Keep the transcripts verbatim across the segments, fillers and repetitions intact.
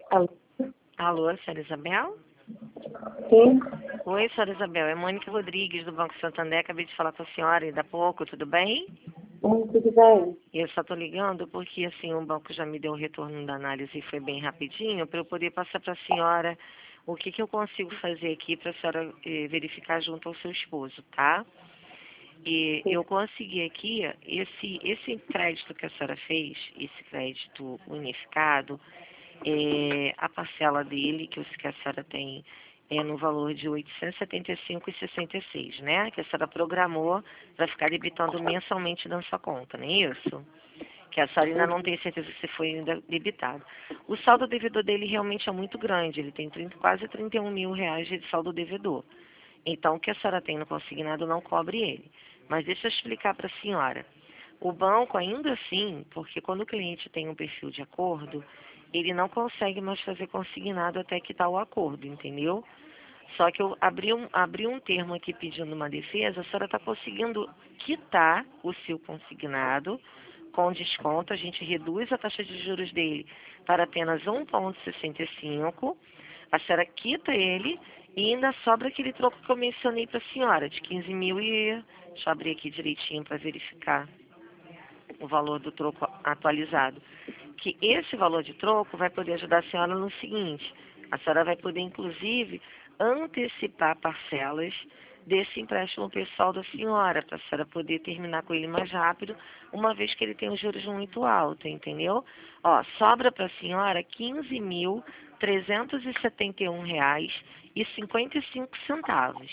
Alô? Alô, senhora Isabel? Sim, Oi, senhora Isabel. É Mônica Rodrigues, do Banco Santander. Acabei de falar com a senhora ainda há pouco, tudo bem? hum, tudo bem. Eu só estou ligando porque, assim, o banco já me deu o retorno da análise e foi bem rapidinho, para eu poder passar para a senhora o que, que eu consigo fazer aqui para a senhora eh, verificar junto ao seu esposo, tá? E Sim, eu consegui aqui, esse, esse crédito que a senhora fez, esse crédito unificado, é, a parcela dele, que, os- que a senhora tem, é no valor de oitocentos e setenta e cinco reais e sessenta e seis centavos, né? Que a senhora programou para ficar debitando mensalmente na sua conta, não é isso? Que a senhora ainda não tem certeza se foi ainda debitado. O saldo devedor dele realmente é muito grande, ele tem trinta, quase trinta e um mil reais de saldo devedor. Então, o que a senhora tem no consignado não cobre ele. Mas deixa eu explicar para a senhora. O banco, ainda assim, porque quando o cliente tem um perfil de acordo, ele não consegue mais fazer consignado até quitar o acordo, entendeu? Só que eu abri um, abri um termo aqui pedindo uma defesa, a senhora está conseguindo quitar o seu consignado com desconto, a gente reduz a taxa de juros dele para apenas um vírgula sessenta e cinco, a senhora quita ele e ainda sobra aquele troco que eu mencionei para a senhora, de quinze mil e... Deixa eu abrir aqui direitinho para verificar o valor do troco atualizado. Que esse valor de troco vai poder ajudar a senhora no seguinte, a senhora vai poder, inclusive, antecipar parcelas desse empréstimo pessoal da senhora, para a senhora poder terminar com ele mais rápido, uma vez que ele tem os juros muito altos, entendeu? Ó, sobra para a senhora quinze mil trezentos e setenta e um reais e cinquenta e cinco centavos,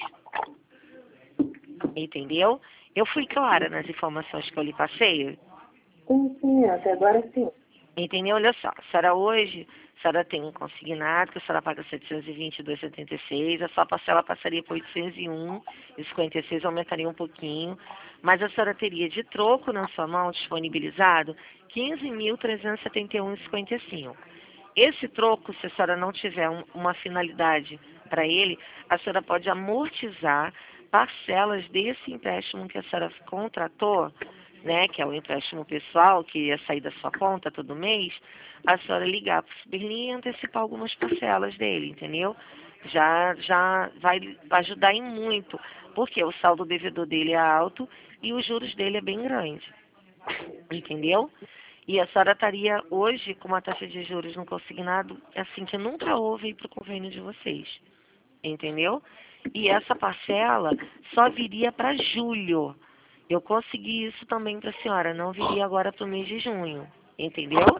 entendeu? Eu fui clara nas informações que eu lhe passei? sim, sim, até agora sim. Entendeu? Olha só, a senhora hoje, a senhora tem um consignado que a senhora paga setecentos e vinte e dois reais e setenta e seis centavos, a sua parcela passaria por oitocentos e um reais e cinquenta e seis centavos, aumentaria um pouquinho, mas a senhora teria de troco na sua mão disponibilizado quinze mil trezentos e setenta e um reais e cinquenta e cinco centavos. Esse troco, se a senhora não tiver um, uma finalidade para ele, a senhora pode amortizar parcelas desse empréstimo que a senhora contratou, né, que é o empréstimo pessoal, que ia sair da sua conta todo mês, a senhora ligar para o Superlim e antecipar algumas parcelas dele, entendeu? Já, já vai ajudar em muito, porque o saldo devedor dele é alto e os juros dele é bem grande, entendeu? E a senhora estaria hoje com uma taxa de juros no consignado, assim, que nunca houve para o convênio de vocês, entendeu? E essa parcela só viria para julho. Eu consegui isso também para a senhora, não viria agora para o mês de junho, entendeu?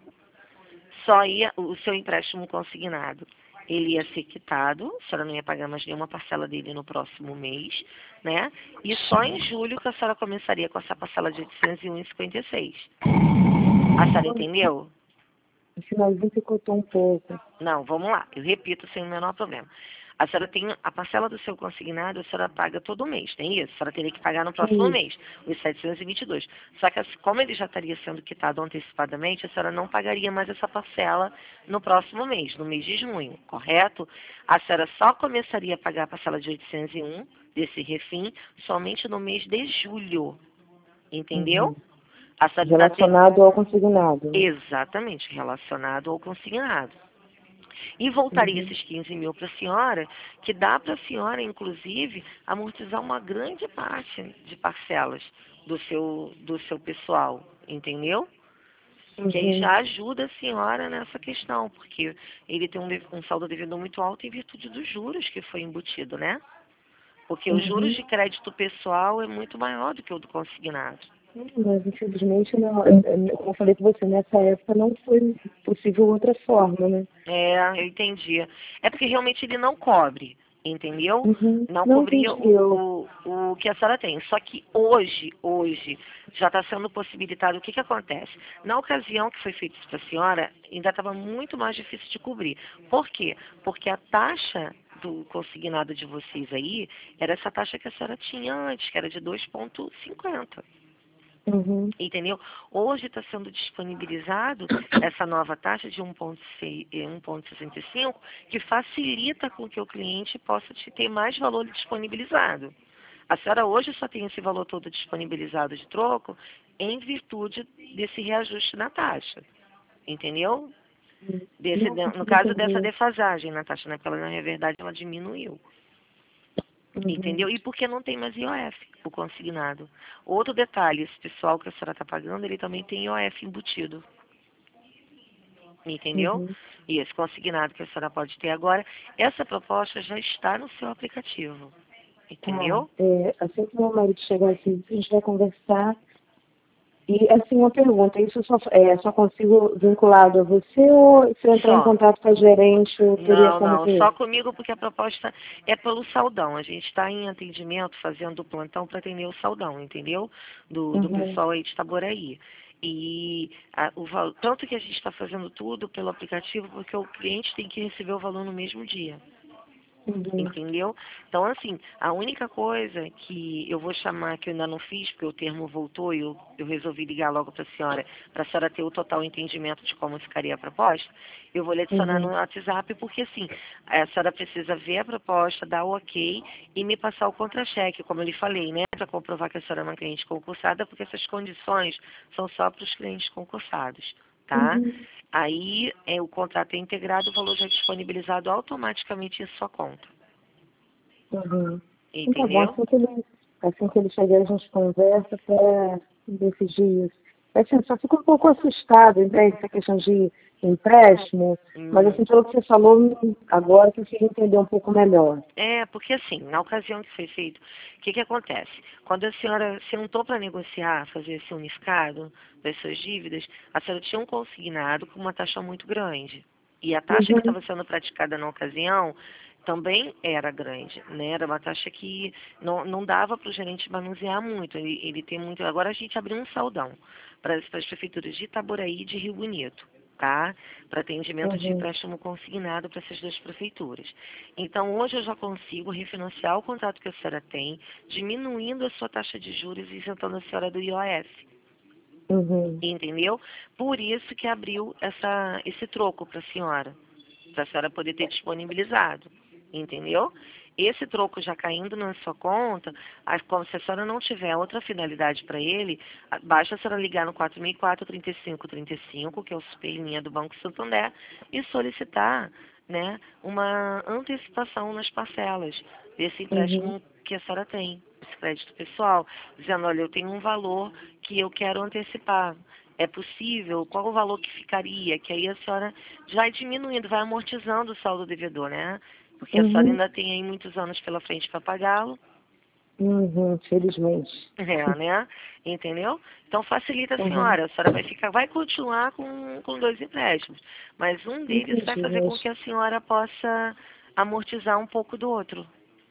Só ia o seu empréstimo consignado. Ele ia ser quitado, a senhora não ia pagar mais nenhuma parcela dele no próximo mês, né? E só em julho que a senhora começaria com essa parcela de oitocentos e um reais e cinquenta e seis centavos. A senhora entendeu? O finalzinho se cortou um pouco. Não, vamos lá. Eu repito sem o menor problema. A senhora tem a parcela do seu consignado, a senhora paga todo mês, tem isso? A senhora teria que pagar no próximo Sim, mês, os setecentos e vinte e dois. Só que assim, como ele já estaria sendo quitado antecipadamente, a senhora não pagaria mais essa parcela no próximo mês, no mês de junho, correto? A senhora só começaria a pagar a parcela de oitocentos e um desse refim somente no mês de julho, entendeu? uhum. A senhora ainda tem... Relacionado ao consignado, né? Exatamente, relacionado ao consignado. E voltaria Uhum. esses quinze mil para a senhora, que dá para a senhora, inclusive, amortizar uma grande parte de parcelas do seu, do seu pessoal, entendeu? Que aí Uhum. já ajuda a senhora nessa questão, porque ele tem um, de- um saldo devedor muito alto em virtude dos juros que foi embutido, né? Porque os juros Uhum. de crédito pessoal é muito maior do que o do consignado. Mas, infelizmente, não, é, é, como eu falei com você, nessa época não foi possível outra forma, né? É, eu entendi. É porque realmente ele não cobre, entendeu? Uhum. Não Não cobria entendi eu. o, o, o que a senhora tem. Só que hoje, hoje, já está sendo possibilitado. O que, que acontece? Na ocasião que foi feito isso para a senhora, ainda estava muito mais difícil de cobrir. Por quê? Porque a taxa do consignado de vocês aí era essa taxa que a senhora tinha antes, que era de dois vírgula cinquenta. Uhum. Entendeu? Hoje está sendo disponibilizado essa nova taxa de um vírgula sessenta e cinco, que facilita com que o cliente possa te ter mais valor disponibilizado. A senhora hoje só tem esse valor todo disponibilizado de troco em virtude desse reajuste na taxa. Entendeu? Desse, Não no consegui caso dessa entender. defasagem, Natasha, né? Porque ela, na verdade, ela diminuiu. Uhum. Entendeu? E porque não tem mais I O F, o consignado. Outro detalhe, esse pessoal que a senhora está pagando, ele também tem I O F embutido. Entendeu? Uhum. E esse consignado que a senhora pode ter agora, essa proposta já está no seu aplicativo. Tá. Entendeu? É, assim que meu marido chegar aqui, a gente vai conversar. E, assim, uma pergunta, isso só, é, só consigo vinculado a você ou se eu entrar em Só. contato com a gerente, eu teria Não, como não, ver? só comigo porque a proposta é pelo saldão. A gente está em atendimento, fazendo o plantão para atender o saldão, entendeu? Do, do Uhum. pessoal aí de Itaboraí. E a, o, val- tanto que a gente está fazendo tudo pelo aplicativo porque o cliente tem que receber o valor no mesmo dia. Uhum. Entendeu? Então, assim, a única coisa que eu vou chamar, que eu ainda não fiz, porque o termo voltou e eu, eu resolvi ligar logo para a senhora, para a senhora ter o total entendimento de como ficaria a proposta, eu vou lhe adicionar no Uhum. WhatsApp, porque, assim, a senhora precisa ver a proposta, dar o ok e me passar o contra-cheque, como eu lhe falei, né? Para comprovar que a senhora é uma cliente concursada, porque essas condições são só para os clientes concursados, tá? Uhum. Aí é, o contrato é integrado, o valor já é disponibilizado automaticamente em sua conta. Uhum. Então, tá bom, Entendeu? assim que ele, assim que ele chegar, a gente conversa para decidir isso. Assim, eu só fico um pouco assustada, né, essa questão de empréstimo, mas Hum, assim, pelo que você falou, agora que eu queria entender um pouco melhor. É, porque assim, na ocasião que foi feito, o que que acontece? Quando a senhora sentou para negociar, fazer esse unificado das suas dívidas, a senhora tinha um consignado com uma taxa muito grande. E a taxa que Uhum. estava sendo praticada na ocasião também era grande, né? Era uma taxa que não, não dava para o gerente manusear muito. Ele, ele tem muito. Agora a gente abriu um saldão para as prefeituras de Itaboraí e de Rio Bonito, tá? Para atendimento de Uhum. empréstimo consignado para essas duas prefeituras. Então, hoje eu já consigo refinanciar o contrato que a senhora tem, diminuindo a sua taxa de juros e isentando a senhora do I O F. Uhum. Entendeu? Por isso que abriu essa, esse troco para a senhora, para a senhora poder ter disponibilizado. Entendeu? Esse troco já caindo na sua conta, a- como se a senhora não tiver outra finalidade para ele, a- basta a senhora ligar no quatro seis quatro, trinta e cinco trinta e cinco, que é o super linha do Banco Santander, e solicitar, né, uma antecipação nas parcelas desse Uhum. empréstimo que a senhora tem, esse crédito pessoal, dizendo, olha, eu tenho um valor que eu quero antecipar. É possível? Qual o valor que ficaria? Que aí a senhora já vai diminuindo, vai amortizando o saldo devedor, né? Porque a senhora Uhum. ainda tem aí muitos anos pela frente para pagá-lo. Uhum. Felizmente. É, né? Entendeu? Então facilita a Uhum. senhora. A senhora vai ficar, vai continuar com, com dois empréstimos, mas um deles vai Entendi, fazer com mas... que a senhora possa amortizar um pouco do outro.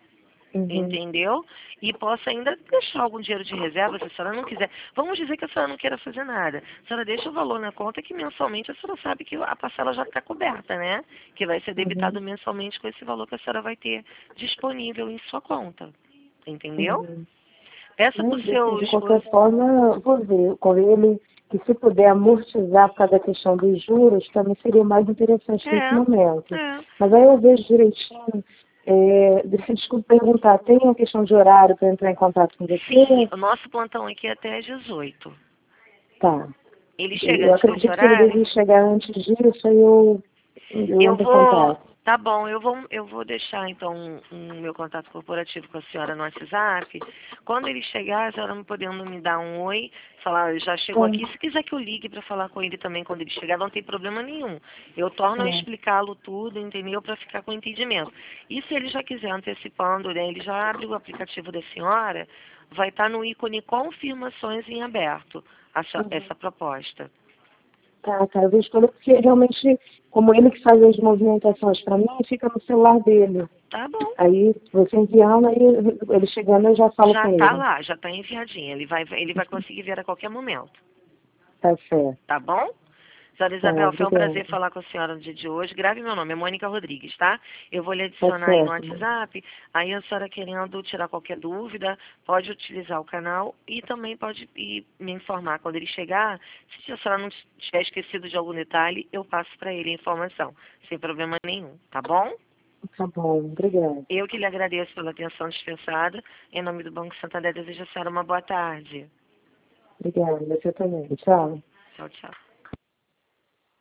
Uhum. Entendeu? E possa ainda deixar algum dinheiro de reserva, se a senhora não quiser. Vamos dizer que a senhora não queira fazer nada. A senhora deixa o valor na conta que mensalmente a senhora sabe que a parcela já está coberta, né? Que vai ser Uhum. debitado mensalmente com esse valor que a senhora vai ter disponível em sua conta. Entendeu? Uhum. Peça para o Mas, assim, seu de qualquer esposo. forma, eu vou ver com ele que se puder amortizar por causa da questão dos juros, também seria mais interessante nesse É, momento. é. Mas aí eu vejo direitinho, é, deixa eu desculpa perguntar, tem uma questão de horário para entrar em contato com Sim, você? o nosso plantão aqui é até às dezoito. Tá. Ele chega Eu antes desse acredito que ele horário? devia chegar antes disso, aí eu, eu Eu entro em vou, contato. tá bom, eu vou, eu vou deixar então um, um meu contato corporativo com a senhora no WhatsApp. Quando ele chegar, a senhora me podendo me dar um oi, falar, já chegou Tá, aqui. Se quiser que eu ligue para falar com ele também quando ele chegar, não tem problema nenhum. Eu torno a tá. explicá-lo tudo, entendeu? Para ficar com entendimento. E se ele já quiser antecipando, né, ele já abre o aplicativo da senhora, vai estar no ícone confirmações em aberto, a sua- Uhum. essa proposta. Tá, tá. Eu vejo com ele porque realmente, como ele que faz as movimentações para mim, fica no celular dele. Tá bom. Aí, você enviando, aí ele chegando, eu já falo Já com tá ele. lá, já tá enviadinho. Ele vai, ele vai conseguir ver a qualquer momento. Tá certo. Tá bom? Senhora Tá, Isabel, foi um obrigada. prazer falar com a senhora no dia de hoje. Grave meu nome, é Mônica Rodrigues, tá? Eu vou lhe Tá adicionar aí no certo. WhatsApp. Aí a senhora querendo tirar qualquer dúvida, pode utilizar o canal e também pode ir me informar quando ele chegar. Se a senhora não tiver esquecido de algum detalhe, eu passo para ele a informação, sem problema nenhum, tá bom? Tá bom, obrigada. Eu que lhe agradeço pela atenção dispensada. Em nome do Banco Santander, desejo a senhora uma boa tarde. Obrigada, você também. Tchau. Tchau, tchau.